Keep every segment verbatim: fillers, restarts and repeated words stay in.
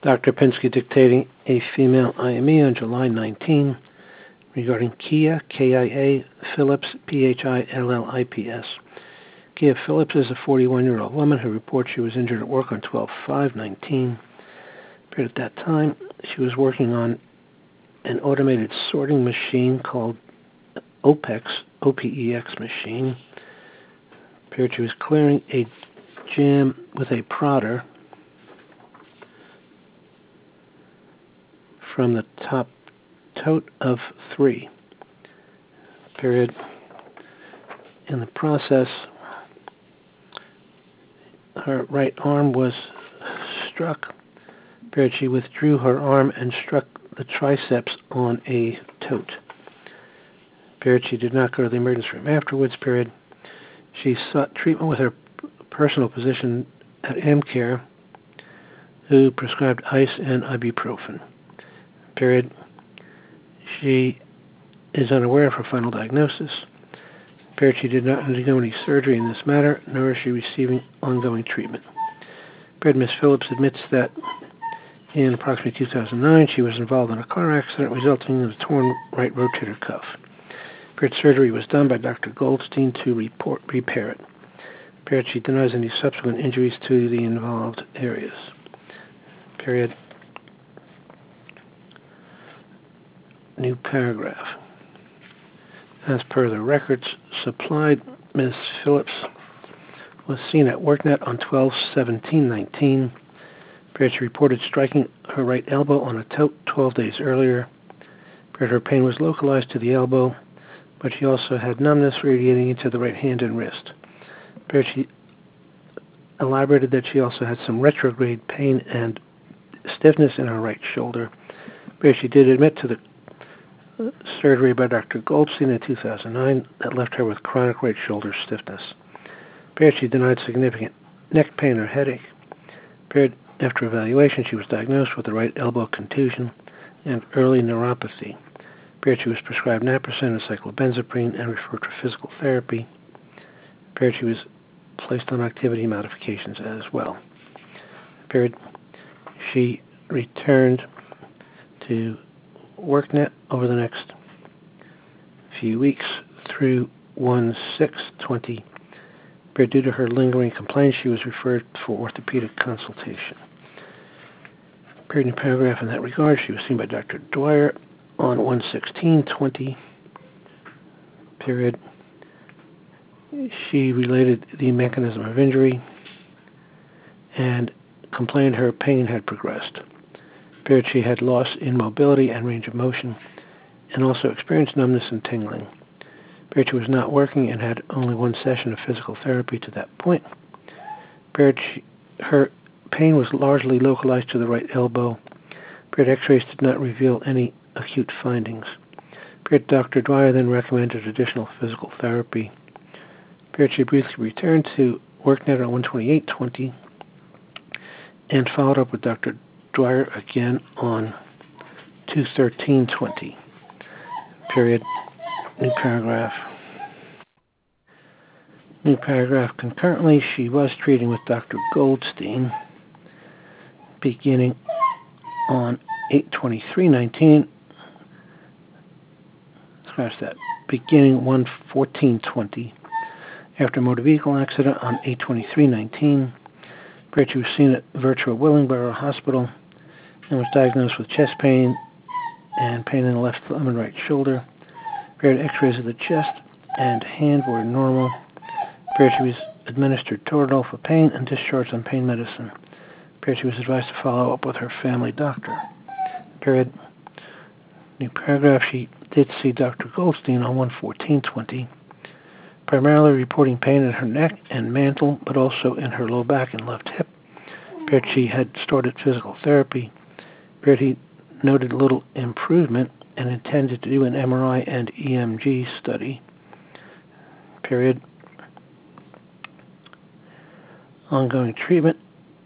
Doctor Pinsky dictating a female I M E on July nineteenth regarding Kia, K I A, Phillips, P H I L L I P S. Kia Phillips is a forty-one-year-old woman who reports she was injured at work on twelve five nineteen. At that time, she was working on an automated sorting machine called OPEX, O P E X machine. Appeared she was clearing a jam with a prodder from the top tote of three. Period. In the process, her right arm was struck. Period. She withdrew her arm and struck the triceps on a tote. Period. She did not go to the emergency room afterwards. Period. She sought treatment with her personal physician at AmCare, who prescribed ice and ibuprofen. Period. She is unaware of her final diagnosis. Period. She did not undergo any surgery in this matter, nor is she receiving ongoing treatment. Period. Miz Phillips admits that in approximately two thousand nine, she was involved in a car accident resulting in a torn right rotator cuff. Period. Surgery was done by Doctor Goldstein to report, repair it. Period. She denies any subsequent injuries to the involved areas. Period. New paragraph. As per the records supplied, Miz Phillips was seen at WorkNet on twelve seventeen nineteen. Period. She reported striking her right elbow on a tote twelve days earlier. Period. Her pain was localized to the elbow, but she also had numbness radiating into the right hand and wrist. Period. She elaborated that she also had some retrograde pain and stiffness in her right shoulder. Period. She did admit to the surgery by Doctor Goldstein in two thousand nine that left her with chronic right shoulder stiffness. Period. She denied significant neck pain or headache. Period. After evaluation, she was diagnosed with a right elbow contusion and early neuropathy. Period. She was prescribed naproxen and cyclobenzaprine and referred to physical therapy. Period. She was placed on activity modifications as well. Period. She returned to WorkNet over the next few weeks through one six twenty. Due to her lingering complaints, she was referred for orthopedic consultation. Period. In paragraph in that regard, she was seen by Doctor Dwyer on one sixteen twenty. Period. She related the mechanism of injury and complained her pain had progressed. Period. She had loss in mobility and range of motion and also experienced numbness and tingling. Period. She was not working and had only one session of physical therapy to that point. Period. She, her pain was largely localized to the right elbow. Period. X-rays did not reveal any acute findings. Period. Doctor Dwyer then recommended additional physical therapy. Period. She briefly returned to WorkNet on one twenty-eight twenty and followed up with Doctor Dwyer again on two thirteen twenty. Period. New paragraph. New paragraph. Concurrently, she was treating with Doctor Goldstein beginning on eight twenty-three nineteen. Scratch that. Beginning one fourteen twenty. After a motor vehicle accident on eight twenty-three nineteen. Period. She was seen at Virtua Willingboro Hospital and was diagnosed with chest pain and pain in the left thumb and right shoulder. Period. X-rays of the chest and hand were normal. Period. She was administered Toradol for pain and discharged on pain medicine. Period. She was advised to follow up with her family doctor. Period. New paragraph. She did see Doctor Goldstein on one fourteen twenty, primarily reporting pain in her neck and mantle, but also in her low back and left hip. Period. She had started physical therapy. Period. He noted little improvement and intended to do an M R I and E M G study. Period. Ongoing treatment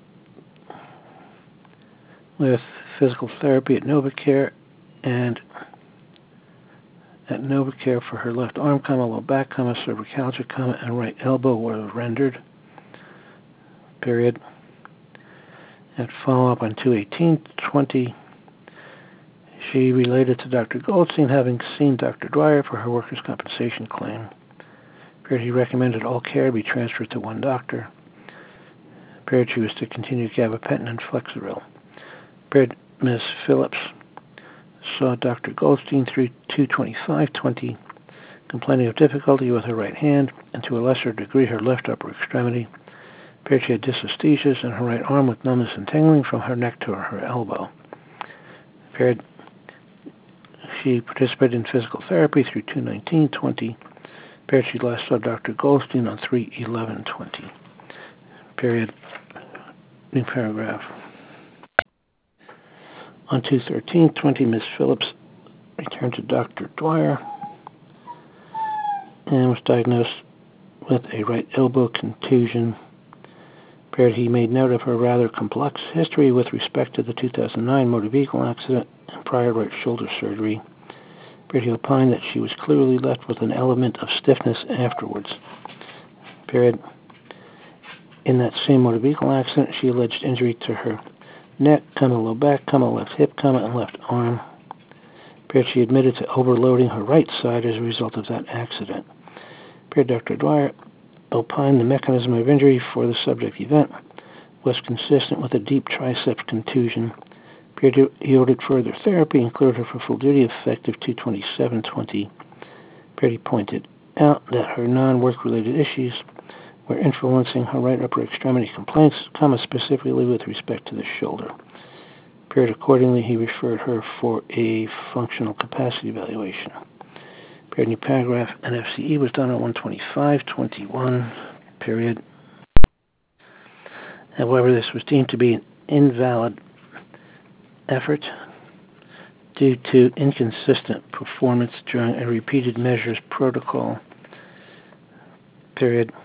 with physical therapy at NovaCare and at NovaCare for her left arm, comma, low back, comma, cervicalgia, comma, and right elbow were rendered. Period. At follow-up on two eighteen twenty, she related to Doctor Goldstein having seen Doctor Dwyer for her workers' compensation claim. Appeared he recommended all care be transferred to one doctor. Appeared she was to continue gabapentin and Flexeril. Appeared Miz Phillips saw Doctor Goldstein through two twenty-five twenty, complaining of difficulty with her right hand and to a lesser degree her left upper extremity. Appeared she had dysesthesias in her right arm with numbness and tingling from her neck to her elbow. Appeared she participated in physical therapy through two nineteen twenty. Appeared she last saw Doctor Goldstein on three eleven twenty. Period. New paragraph. On two thirteen twenty, Miz Phillips returned to Doctor Dwyer and was diagnosed with a right elbow contusion. Appeared he made note of her rather complex history with respect to the two thousand nine motor vehicle accident and prior right shoulder surgery. Appeared he opined that she was clearly left with an element of stiffness afterwards. Appeared in that same motor vehicle accident, she alleged injury to her neck, comma low back, comma left hip, comma and left arm. Appeared she admitted to overloading her right side as a result of that accident. Appeared Doctor Dwyer opined the mechanism of injury for the subject event was consistent with a deep triceps contusion. Appeared he ordered further therapy and cleared her for full duty effective two twenty-seven twenty. Appeared he pointed out that her non-work related issues were influencing her right upper extremity complaints, comma specifically with respect to the shoulder. Appeared accordingly he referred her for a functional capacity evaluation. Period. New paragraph. N F C E was done on one twenty-five twenty-one. Period. However, this was deemed to be an invalid effort due to inconsistent performance during a repeated measures protocol. Period.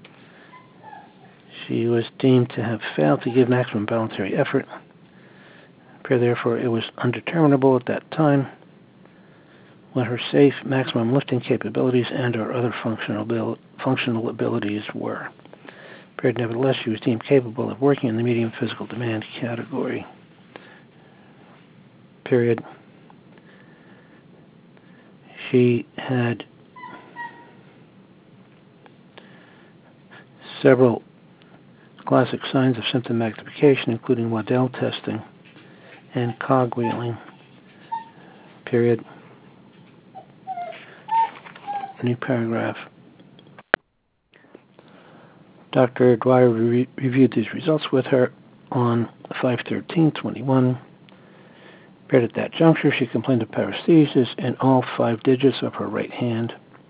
She was deemed to have failed to give maximum voluntary effort. Period. Therefore, it was undeterminable at that time what her safe maximum lifting capabilities and or other functional, abil- functional abilities were. Period. Nevertheless, she was deemed capable of working in the medium physical demand category. Period. She had several classic signs of symptom magnification, including Waddell testing and cogwheeling. Period. New paragraph. Doctor Dwyer re- reviewed these results with her on five thirteen twenty-one. Period. At that juncture, she complained of paresthesias in all five digits of her right hand.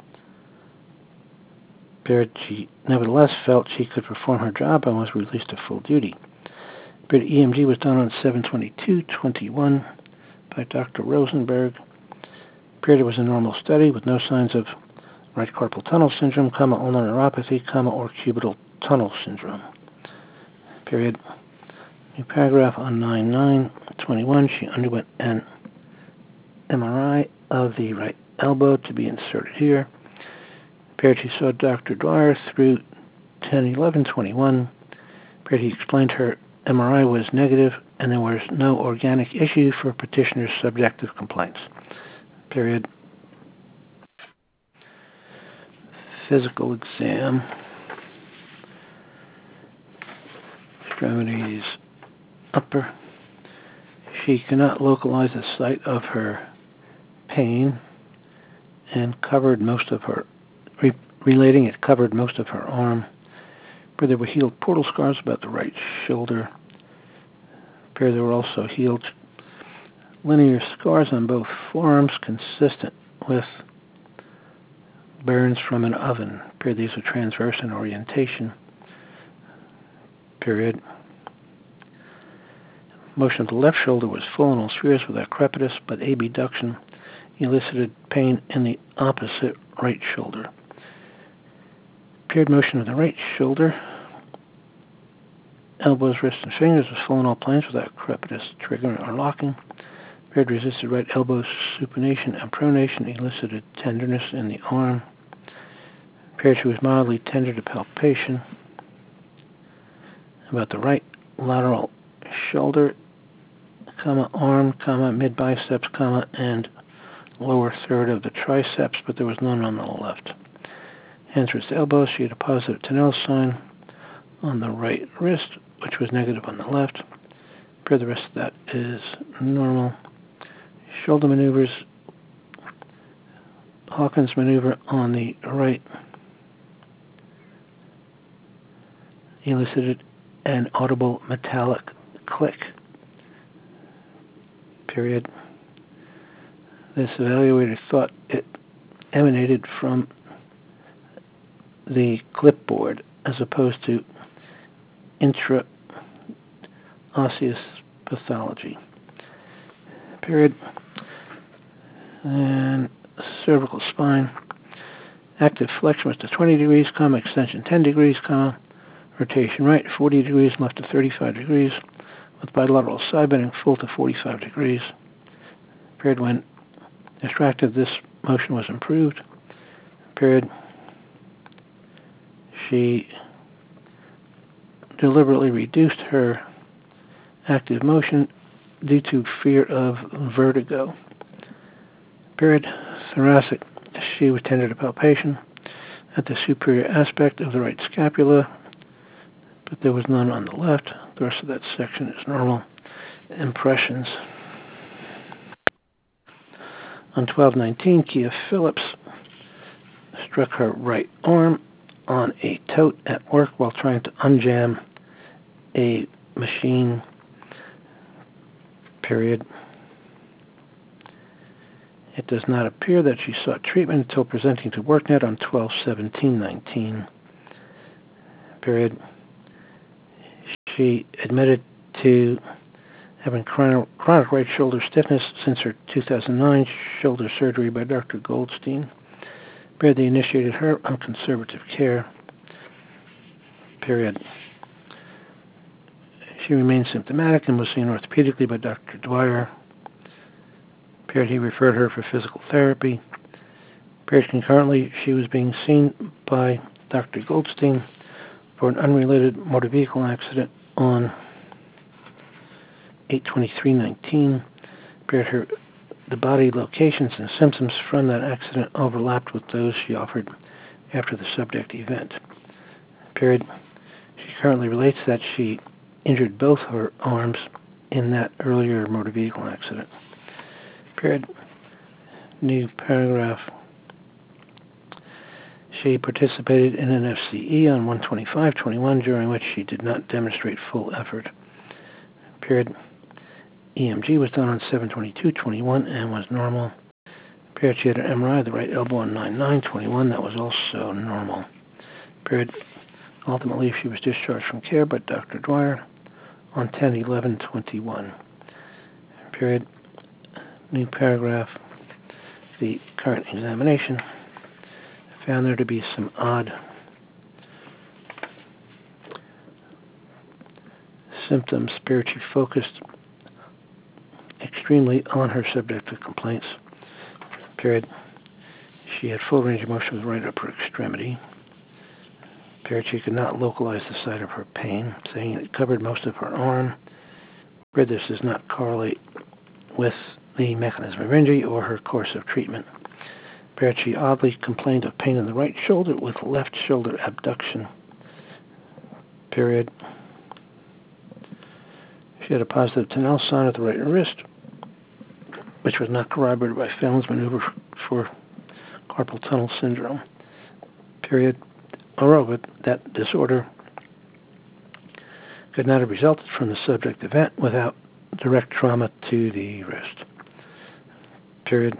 Period. She nevertheless felt she could perform her job and was released to full duty. Period. E M G was done on seven twenty-two twenty-one by Doctor Rosenberg. Period. It was a normal study with no signs of right carpal tunnel syndrome, comma, ulnar neuropathy, comma, or cubital tunnel syndrome. Period. New paragraph on nine nine twenty-one. She underwent an M R I of the right elbow to be inserted here. Period. She saw Doctor Dwyer through ten eleven twenty-one. Period. He explained her M R I was negative and there was no organic issue for petitioner's subjective complaints. Period. Physical exam. Extremities upper. She cannot localize the site of her pain and covered most of her, re, relating it covered most of her arm. Where there were healed portal scars about the right shoulder. Where there were also healed linear scars on both forearms consistent with burns from an oven. Period. These are transverse in orientation. Period. Motion of the left shoulder was full in all spheres without crepitus, but abduction elicited pain in the opposite right shoulder. Period. Motion of the right shoulder, elbows, wrists, and fingers was full in all planes without crepitus, triggering or locking. Period. Resisted right elbow supination and pronation elicited tenderness in the arm. Period. She was mildly tender to palpation. About the right lateral shoulder, comma, arm, comma, mid-biceps, comma, and lower third of the triceps, but there was none on the left. Hands, wrists, elbows. She had a positive Tinel sign on the right wrist, which was negative on the left. For the rest of that is normal. Shoulder maneuvers. Hawkins maneuver on the right elicited an audible metallic click. Period. This evaluator thought it emanated from the clipboard as opposed to intraosseous pathology. Period. And cervical spine. Active flexion was to twenty degrees, comma, extension ten degrees, comma, rotation right forty degrees, left to thirty-five degrees, with bilateral side bending full to forty-five degrees. Period. When distracted, this motion was improved. Period. She deliberately reduced her active motion due to fear of vertigo. Period. Thoracic. She was tended to palpation at the superior aspect of the right scapula, but there was none on the left. The rest of that section is normal. Impressions. On twelve nineteen, Kia Phillips struck her right arm on a tote at work while trying to unjam a machine. Period. It does not appear that she sought treatment until presenting to WorkNet on twelve seventeen nineteen. Period. She admitted to having chronic, chronic right shoulder stiffness since her two thousand nine shoulder surgery by Doctor Goldstein. Period. They initiated her on conservative care. Period. She remained symptomatic and was seen orthopedically by Doctor Dwyer. Period. He referred her for physical therapy. Period. Concurrently, she was being seen by Doctor Goldstein for an unrelated motor vehicle accident on eight twenty-three nineteen. Period. Her, the body locations and symptoms from that accident overlapped with those she offered after the subject event. Period. She currently relates that she injured both her arms in that earlier motor vehicle accident. Period. New paragraph. She participated in an F C E on one twenty-five twenty-one, during which she did not demonstrate full effort. Period. E M G was done on seven twenty-two twenty-one and was normal. Period. She had an M R I of the right elbow on nine nine twenty-one. That was also normal. Period. Ultimately, she was discharged from care by Doctor Dwyer on ten eleven twenty-one. Period. New paragraph. The current examination found there to be some odd symptoms. Period. She focused extremely on her subjective complaints. Period. She had full range of motion with the right upper extremity. Period. She could not localize the site of her pain, saying it covered most of her arm. Period. This does not correlate with the mechanism of injury or her course of treatment. Period. She oddly complained of pain in the right shoulder with left shoulder abduction. Period. She had a positive Tinel sign at the right wrist, which was not corroborated by Phelan's maneuver for carpal tunnel syndrome. Period. Moreover, that disorder could not have resulted from the subject event without direct trauma to the wrist. Period.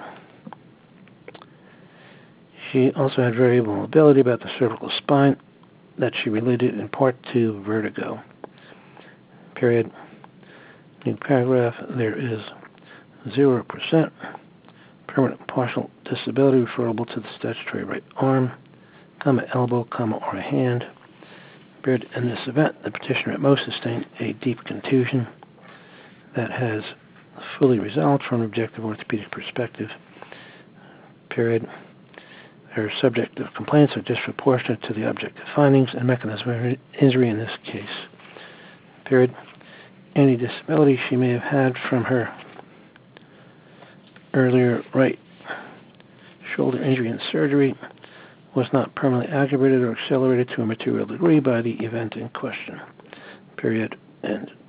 She also had variable mobility about the cervical spine that she related in part to vertigo. Period. New paragraph. There is zero percent permanent partial disability referable to the statutory right arm, comma, elbow, comma, or a hand. Period. In this event, the petitioner at most sustained a deep contusion that has fully resolved from an objective orthopedic perspective. Period. Her subjective complaints are disproportionate to the objective findings and mechanism of injury in this case. Period. Any disability she may have had from her earlier right shoulder injury and surgery was not permanently aggravated or accelerated to a material degree by the event in question. Period. End.